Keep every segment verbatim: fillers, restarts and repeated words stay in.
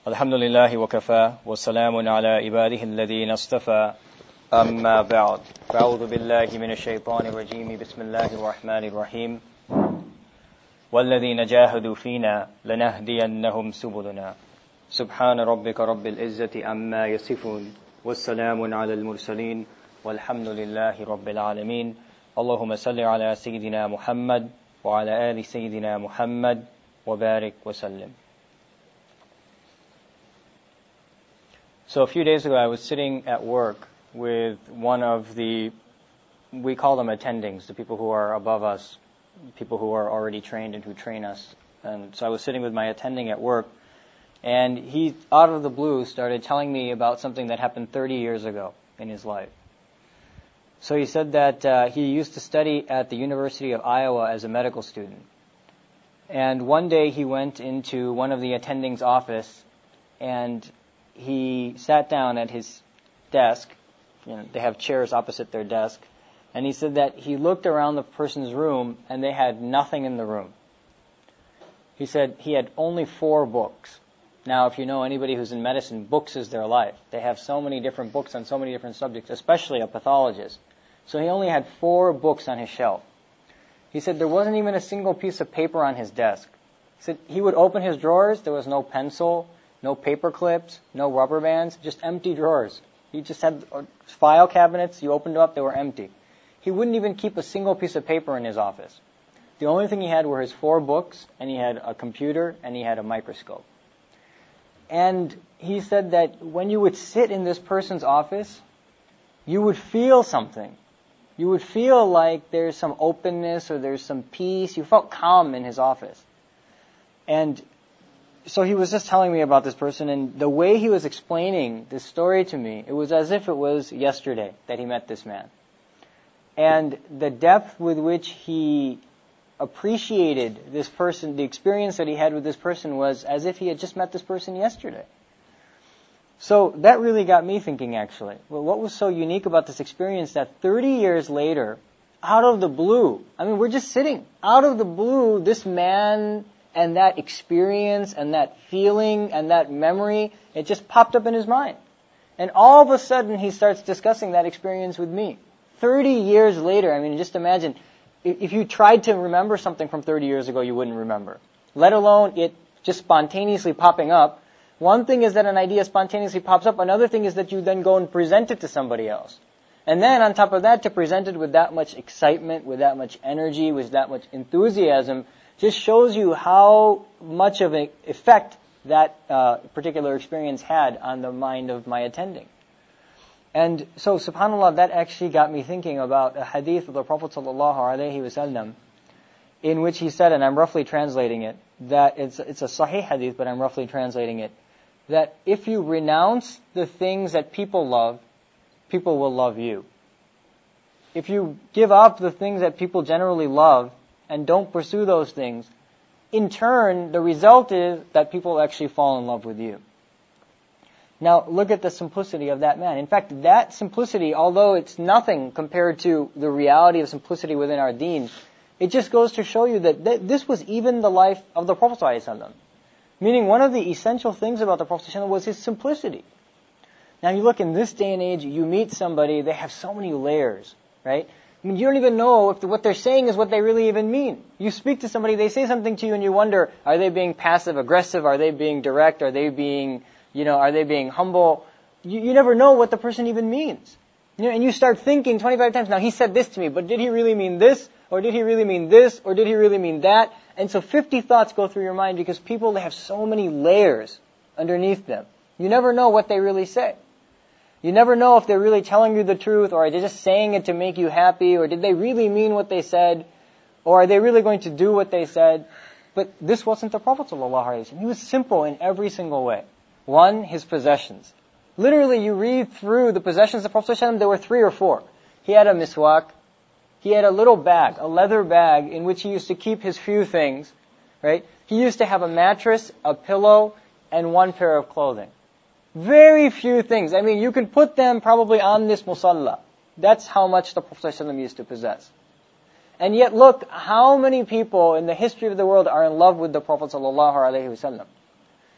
الحمد لله وكفى والسلام على عباده الذين اصطفى أما بعد فأعوذ بالله من الشيطان الرجيم بسم الله الرحمن الرحيم والذين جاهدوا فينا لنهدينهم سبلنا سبحان ربك رب العزة عما يصفون والسلام على المرسلين والحمد لله رب العالمين اللهم صل على سيدنا محمد وعلى آل سيدنا محمد وبارك وسلم. So a few days ago I was sitting at work with one of the, we call them attendings, the people who are above us, people who are already trained and who train us. And so I was sitting with my attending at work, and he, out of the blue, started telling me about something that happened thirty years ago in his life. So he said that uh, he used to study at the University of Iowa as a medical student. And one day he went into one of the attendings' office, and he sat down at his desk. You know, they have chairs opposite their desk. And he said that he looked around the person's room and they had nothing in the room. He said he had only four books. Now, if you know anybody who's in medicine, books is their life. They have so many different books on so many different subjects, especially a pathologist. So he only had four books on his shelf. He said there wasn't even a single piece of paper on his desk. He said he would open his drawers, there was no pencil, no paper clips, no rubber bands, just empty drawers. He just had file cabinets, you opened up, they were empty. He wouldn't even keep a single piece of paper in his office. The only thing he had were his four books, and he had a computer, and he had a microscope. And he said that when you would sit in this person's office, you would feel something. You would feel like there's some openness or there's some peace. You felt calm in his office. And so he was just telling me about this person, and the way he was explaining this story to me, it was as if it was yesterday that he met this man. And the depth with which he appreciated this person, the experience that he had with this person, was as if he had just met this person yesterday. So that really got me thinking, actually. Well, what was so unique about this experience that thirty years later, out of the blue, I mean, we're just sitting, out of the blue, this man and that experience and that feeling and that memory, it just popped up in his mind. And all of a sudden, he starts discussing that experience with me. thirty years later, I mean, just imagine, if you tried to remember something from thirty years ago, you wouldn't remember. Let alone it just spontaneously popping up. One thing is that an idea spontaneously pops up. Another thing is that you then go and present it to somebody else. And then on top of that, to present it with that much excitement, with that much energy, with that much enthusiasm, just shows you how much of an effect that uh, particular experience had on the mind of my attending. And so, subhanAllah, that actually got me thinking about a hadith of the Prophet ﷺ, in which he said, and I'm roughly translating it, that it's, it's a sahih hadith, but I'm roughly translating it, that if you renounce the things that people love, people will love you. If you give up the things that people generally love, and don't pursue those things, in turn, the result is that people actually fall in love with you. Now, look at the simplicity of that man. In fact, that simplicity, although it's nothing compared to the reality of simplicity within our deen, it just goes to show you that th- this was even the life of the Prophet ﷺ. Meaning, one of the essential things about the Prophet ﷺ was his simplicity. Now, you look in this day and age, you meet somebody, they have so many layers, right? I mean, you don't even know if the, what they're saying is what they really even mean. You speak to somebody, they say something to you, and you wonder, are they being passive-aggressive? Are they being direct? Are they being, you know, are they being humble? You, you never know what the person even means. You know, and you start thinking twenty-five times, now he said this to me, but did he really mean this? Or did he really mean this? Or did he really mean that? And so fifty thoughts go through your mind because people, they have so many layers underneath them. You never know what they really say. You never know if they're really telling you the truth, or are they just saying it to make you happy, or did they really mean what they said, or are they really going to do what they said? But this wasn't the Prophet ﷺ. He was simple in every single way. One, his possessions. Literally, you read through the possessions of the Prophet ﷺ, there were three or four. He had a miswak. He had a little bag, a leather bag, in which he used to keep his few things, right? He used to have a mattress, a pillow, and one pair of clothing. Very few things. I mean, you can put them probably on this musalla. That's how much the Prophet ﷺ used to possess. And yet look, how many people in the history of the world are in love with the Prophet ﷺ?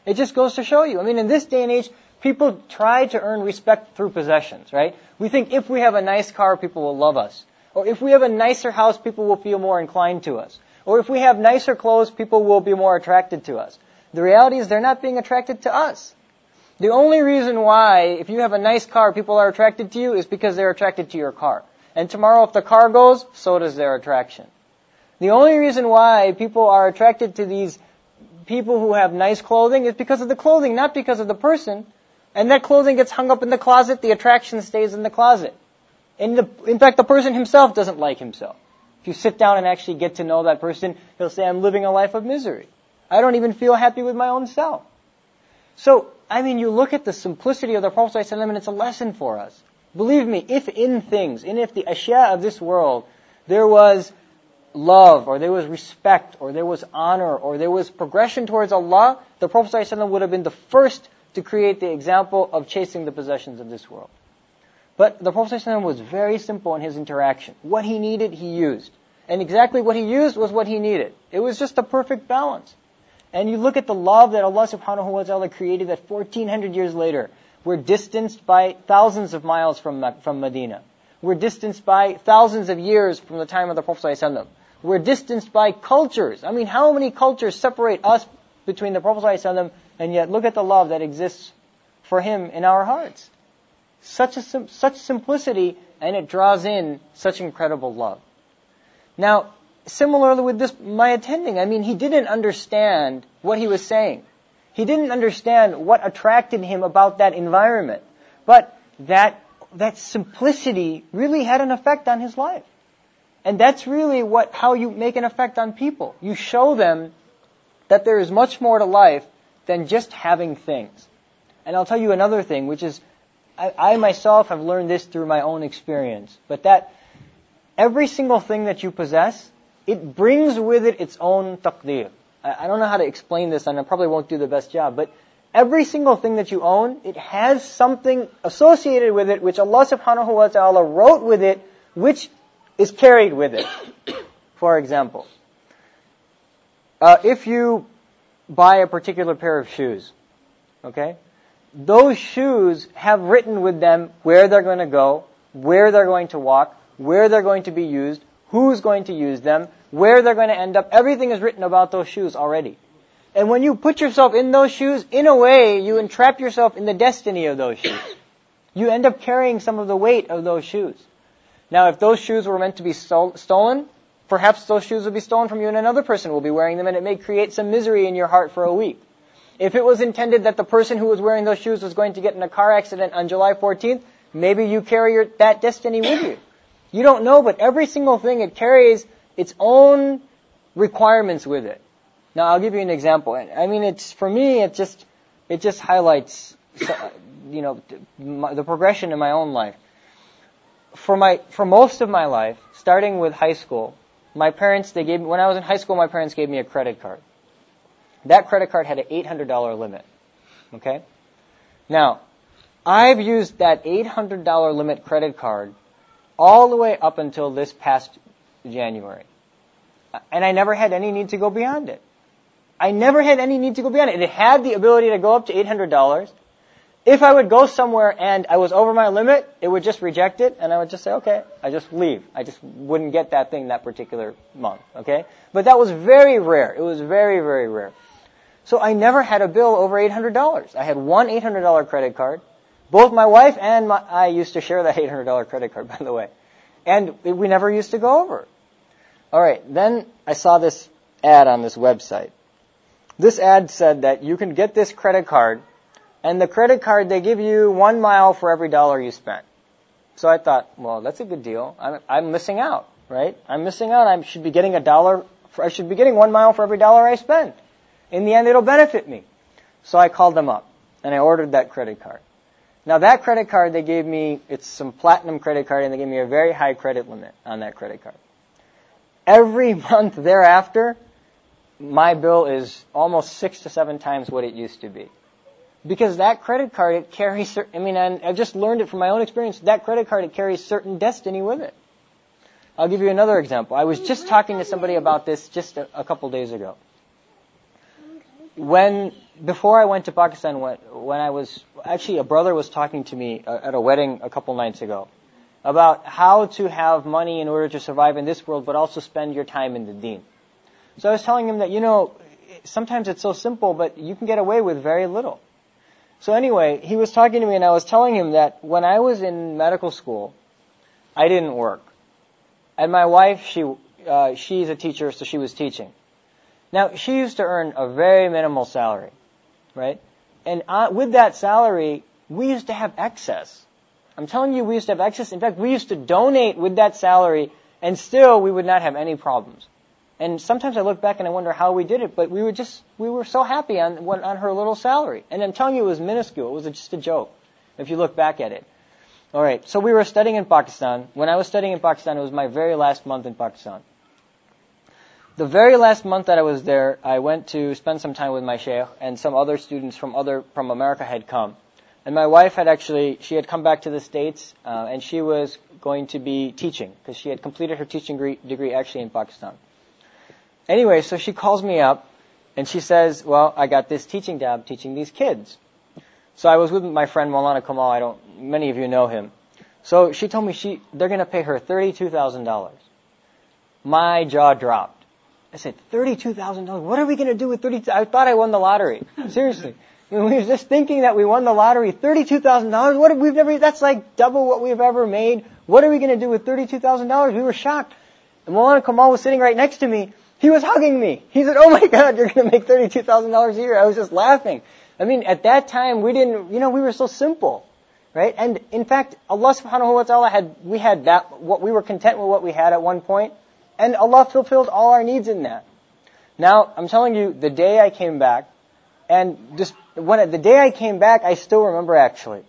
It just goes to show you. I mean, in this day and age, people try to earn respect through possessions, right? We think if we have a nice car, people will love us. Or if we have a nicer house, people will feel more inclined to us. Or if we have nicer clothes, people will be more attracted to us. The reality is they're not being attracted to us. The only reason why, if you have a nice car, people are attracted to you is because they're attracted to your car. And tomorrow, if the car goes, so does their attraction. The only reason why people are attracted to these people who have nice clothing is because of the clothing, not because of the person. And that clothing gets hung up in the closet, the attraction stays in the closet. And the, in fact, the person himself doesn't like himself. If you sit down and actually get to know that person, he'll say, I'm living a life of misery. I don't even feel happy with my own self. So, I mean, you look at the simplicity of the Prophet ﷺ and it's a lesson for us. Believe me, if in things, and if the ashya of this world, there was love, or there was respect, or there was honor, or there was progression towards Allah, the Prophet ﷺ would have been the first to create the example of chasing the possessions of this world. But the Prophet ﷺ was very simple in his interaction. What he needed, he used. And exactly what he used was what he needed. It was just a perfect balance. And you look at the love that Allah subhanahu wa ta'ala created that fourteen hundred years later. We're distanced by thousands of miles from, from Medina. We're distanced by thousands of years from the time of the Prophet ﷺ. We're distanced by cultures. I mean, how many cultures separate us between the Prophet ﷺ, and yet look at the love that exists for him in our hearts. Such a such simplicity, and it draws in such incredible love. Now, similarly with this, my attending, I mean, he didn't understand what he was saying. He didn't understand what attracted him about that environment. But that that simplicity really had an effect on his life. And that's really what how you make an effect on people. You show them that there is much more to life than just having things. And I'll tell you another thing, which is, I, I myself have learned this through my own experience, but that every single thing that you possess, it brings with it its own taqdeer. I, I don't know how to explain this, and I probably won't do the best job, but every single thing that you own, it has something associated with it, which Allah subhanahu wa ta'ala wrote with it, which is carried with it. For example, uh, if you buy a particular pair of shoes, okay, those shoes have written with them where they're going to go, where they're going to walk, where they're going to be used, who's going to use them, where they're going to end up. Everything is written about those shoes already. And when you put yourself in those shoes, in a way, you entrap yourself in the destiny of those shoes. You end up carrying some of the weight of those shoes. Now, if those shoes were meant to be stol- stolen, perhaps those shoes will be stolen from you and another person will be wearing them, and it may create some misery in your heart for a week. If it was intended that the person who was wearing those shoes was going to get in a car accident on July fourteenth, maybe you carry your, that destiny with you. You don't know, but every single thing, it carries its own requirements with it. Now, I'll give you an example. I mean, it's, for me, it just, it just highlights, you know, the progression in my own life. For my, for most of my life, starting with high school, my parents, they gave me, when I was in high school, my parents gave me a credit card. That credit card had an eight hundred dollars limit. Okay? Now, I've used that eight hundred dollars limit credit card all the way up until this past January. And I never had any need to go beyond it. I never had any need to go beyond it. It had the ability to go up to eight hundred dollars. If I would go somewhere and I was over my limit, it would just reject it, and I would just say, okay, I just leave. I just wouldn't get that thing that particular month, okay? But that was very rare. It was very, very rare. So I never had a bill over eight hundred dollars. I had one eight hundred dollars credit card. Both my wife and my, I used to share that eight hundred dollars credit card, by the way. And we never used to go over. All right, then I saw this ad on this website. This ad said that you can get this credit card, and the credit card, they give you one mile for every dollar you spent. So I thought, well, that's a good deal. I'm, I'm missing out, right? I'm missing out. I should be getting a dollar. For, I should be getting one mile for every dollar I spend. In the end, it'll benefit me. So I called them up, and I ordered that credit card. Now, that credit card, they gave me, it's some platinum credit card, and they gave me a very high credit limit on that credit card. Every month thereafter, my bill is almost six to seven times what it used to be. Because that credit card, it carries, I mean, and I've just learned it from my own experience, that credit card, it carries certain destiny with it. I'll give you another example. I was just talking to somebody about this just a, a couple days ago. when, before I went to Pakistan, when, when I was, actually a brother was talking to me uh, at a wedding a couple nights ago about how to have money in order to survive in this world, but also spend your time in the deen. So I was telling him that, you know, sometimes it's so simple, but you can get away with very little. So anyway, he was talking to me and I was telling him that when I was in medical school, I didn't work. And my wife, she, uh, she's a teacher, so she was teaching. Now, she used to earn a very minimal salary, right? And uh, with that salary, we used to have excess. I'm telling you, we used to have excess. In fact, we used to donate with that salary, and still we would not have any problems. And sometimes I look back and I wonder how we did it, but we were just, we were so happy on, on her little salary. And I'm telling you, it was minuscule. It was just a joke, if you look back at it. All right, so we were studying in Pakistan. When I was studying in Pakistan, it was my very last month in Pakistan. The very last month that I was there, I went to spend some time with my sheikh, and some other students from other from America had come. And my wife had actually, she had come back to the States, uh, and she was going to be teaching, because she had completed her teaching degree, degree actually in Pakistan. Anyway, so she calls me up, and she says, well, I got this teaching job teaching these kids. So I was with my friend Maulana Kamal. I don't, many of you know him. So she told me she, they're going to pay her thirty-two thousand dollars. My jaw dropped. I said, thirty-two thousand dollars? What are we going to do with thirty-two thousand dollars? I thought I won the lottery. Seriously. I mean, we were just thinking that we won the lottery. thirty-two thousand dollars? What have we've never, that's like double what we've ever made. What are we going to do with thirty-two thousand dollars? We were shocked. And Maulana Kamal was sitting right next to me. He was hugging me. He said, oh my God, you're going to make thirty-two thousand dollars a year. I was just laughing. I mean, at that time, we didn't, you know, we were so simple, right? And in fact, Allah subhanahu wa ta'ala had, we had that, what we were content with what we had at one point, and Allah fulfilled all our needs in that. Now, I'm telling you, the day I came back, and just, when, the day I came back, I still remember actually,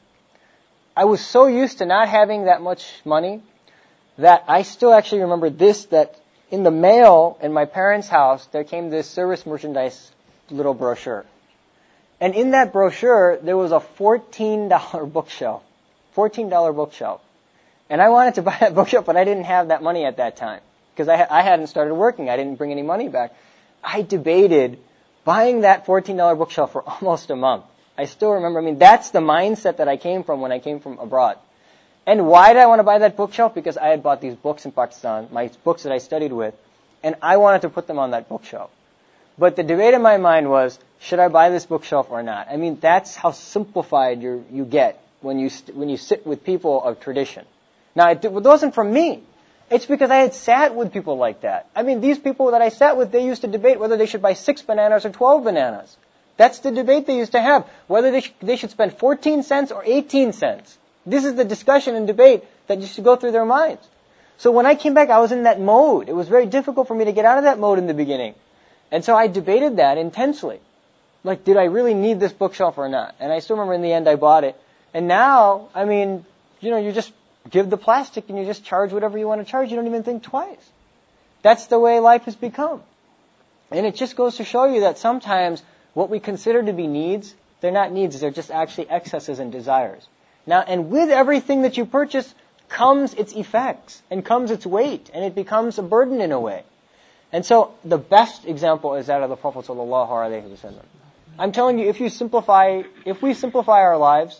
I was so used to not having that much money, that I still actually remember this, that in the mail in my parents' house, there came this service merchandise little brochure. And in that brochure, there was a fourteen dollar bookshelf. fourteen dollar bookshelf. And I wanted to buy that bookshelf, but I didn't have that money at that time. Because I, I hadn't started working. I didn't bring any money back. I debated buying that fourteen dollar bookshelf for almost a month. I still remember, I mean, that's the mindset that I came from when I came from abroad. And why did I want to buy that bookshelf? Because I had bought these books in Pakistan, my books that I studied with, and I wanted to put them on that bookshelf. But the debate in my mind was, should I buy this bookshelf or not? I mean, that's how simplified you you get when you st- when you sit with people of tradition. Now, it, it wasn't from me. It's because I had sat with people like that. I mean, these people that I sat with, they used to debate whether they should buy six bananas or twelve bananas. That's the debate they used to have, whether they, sh- they should spend fourteen cents or eighteen cents. This is the discussion and debate that used to go through their minds. So when I came back, I was in that mode. It was very difficult for me to get out of that mode in the beginning. And so I debated that intensely. Like, did I really need this bookshelf or not? And I still remember in the end I bought it. And now, I mean, you know, you just give the plastic and you just charge whatever you want to charge. You don't even think twice. That's the way life has become. And it just goes to show you that sometimes what we consider to be needs, they're not needs, they're just actually excesses and desires. Now, and with everything that you purchase comes its effects and comes its weight, and it becomes a burden in a way. And so the best example is that of the Prophet sallallahu alaihi wasallam. I'm telling you, if you simplify, if we simplify our lives,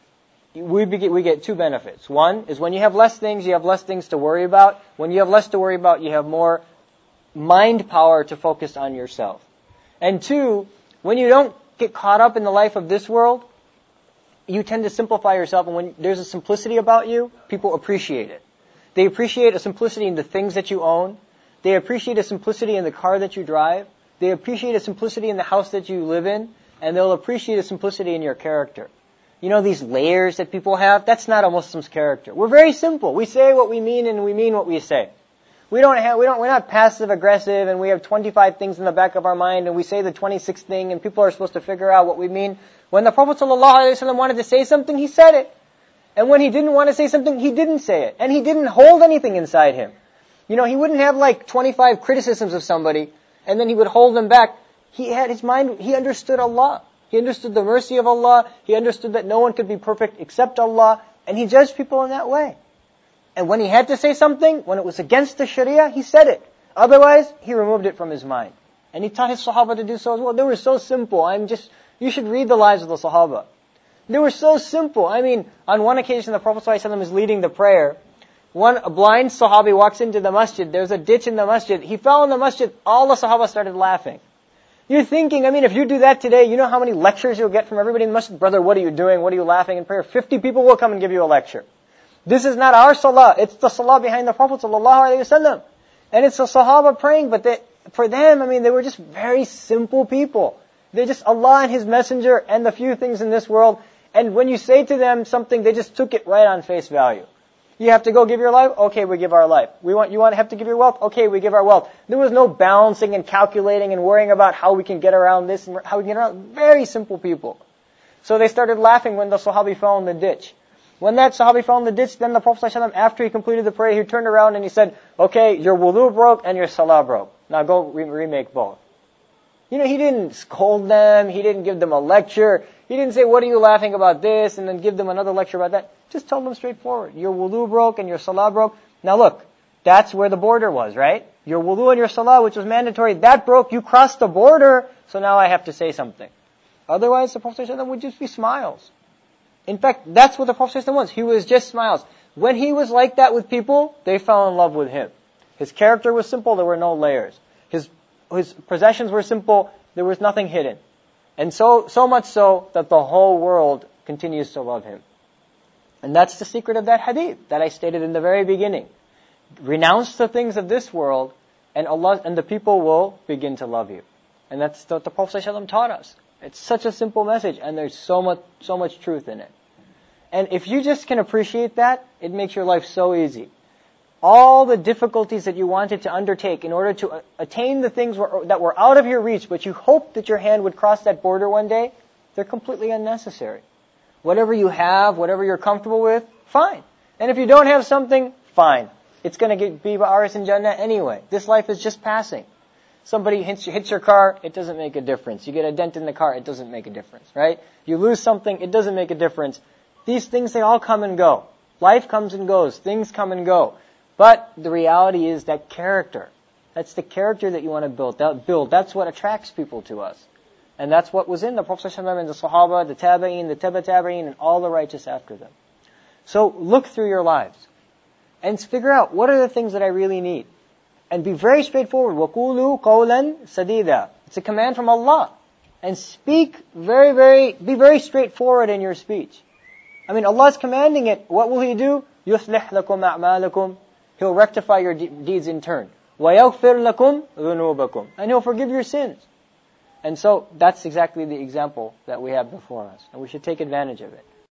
we get, we get two benefits. One is when you have less things, you have less things to worry about. When you have less to worry about, you have more mind power to focus on yourself. And two, when you don't get caught up in the life of this world, you tend to simplify yourself, and when there's a simplicity about you, people appreciate it. They appreciate a simplicity in the things that you own. They appreciate a simplicity in the car that you drive. They appreciate a simplicity in the house that you live in, and they'll appreciate a simplicity in your character. You know, these layers that people have, that's not a Muslim's character. We're very simple. We say what we mean and we mean what we say. We don't have, we don't, we're not passive aggressive and we have twenty-five things in the back of our mind and we say the twenty-sixth thing and people are supposed to figure out what we mean. When the Prophet ﷺ wanted to say something, he said it. And when he didn't want to say something, he didn't say it. And he didn't hold anything inside him. You know, he wouldn't have like twenty-five criticisms of somebody and then he would hold them back. He had his mind, he understood Allah. He understood the mercy of Allah. He understood that no one could be perfect except Allah. And he judged people in that way. And when he had to say something, when it was against the Sharia, he said it. Otherwise, he removed it from his mind. And he taught his Sahaba to do so as well. They were so simple. I'm just, you should read the lives of the Sahaba. They were so simple. I mean, on one occasion the Prophet ﷺ is leading the prayer. One a blind Sahabi walks into the masjid. There's a ditch in the masjid. He fell in the masjid. All the Sahaba started laughing. You're thinking, I mean, if you do that today, you know how many lectures you'll get from everybody in the masjid? Brother, what are you doing? What are you laughing in prayer? Fifty people will come and give you a lecture. This is not our salah. It's the salah behind the Prophet ﷺ. And it's the Sahaba praying, but they, for them, I mean, they were just very simple people. They're just Allah and His Messenger and the few things in this world. And when you say to them something, they just took it right on face value. You have to go give your life? Okay, we give our life. We want, you want to have to give your wealth? Okay, we give our wealth. There was no balancing and calculating and worrying about how we can get around this and how we can get around. Very simple people. So they started laughing when the Sahabi fell in the ditch. When that Sahabi fell in the ditch, then the Prophet ﷺ, after he completed the prayer, he turned around and he said, okay, your wudu broke and your salah broke. Now go re- remake both. You know, he didn't scold them. He didn't give them a lecture. He didn't say, what are you laughing about this? And then give them another lecture about that. Just tell them straightforward. Your wudu broke and your salah broke. Now look, that's where the border was, right? Your wudu and your salah, which was mandatory, that broke. You crossed the border, so now I have to say something. Otherwise, the Prophet ﷺ would just be smiles. In fact, that's what the Prophet ﷺ was. He was just smiles. When he was like that with people, they fell in love with him. His character was simple. There were no layers. His his possessions were simple. There was nothing hidden. And so, so much so that the whole world continues to love him. And that's the secret of that hadith that I stated in the very beginning. Renounce the things of this world, and Allah and the people will begin to love you. And that's what the Prophet ﷺ taught us. It's such a simple message, and there's so much, so much truth in it. And if you just can appreciate that, it makes your life so easy. All the difficulties that you wanted to undertake in order to attain the things were, that were out of your reach, but you hoped that your hand would cross that border one day, they're completely unnecessary. Whatever you have, whatever you're comfortable with, fine. And if you don't have something, fine. It's going to be ours in Jannah anyway. This life is just passing. Somebody hits, hits your car, it doesn't make a difference. You get a dent in the car, it doesn't make a difference, right? You lose something, it doesn't make a difference. These things, they all come and go. Life comes and goes. Things come and go. But the reality is that character. That's the character that you want to build. That build. That's what attracts people to us. And that's what was in the Prophet ﷺ and the Sahaba, the Tabi'een, the Taba Tabi'een, and all the righteous after them. So look through your lives and figure out what are the things that I really need. And be very straightforward. وَقُولُوا قَوْلًا سَدِيدًا. It's a command from Allah. And speak very, very, be very straightforward in your speech. I mean, Allah is commanding it. What will He do? يُصْلِحْ لَكُمْ أَعْمَالَكُمْ. He'll rectify your de- deeds in turn. وَيَغْفِرْ لَكُمْ ذُنُوبَكُمْ. And He'll forgive your sins. And so, that's exactly the example that we have before us. And we should take advantage of it.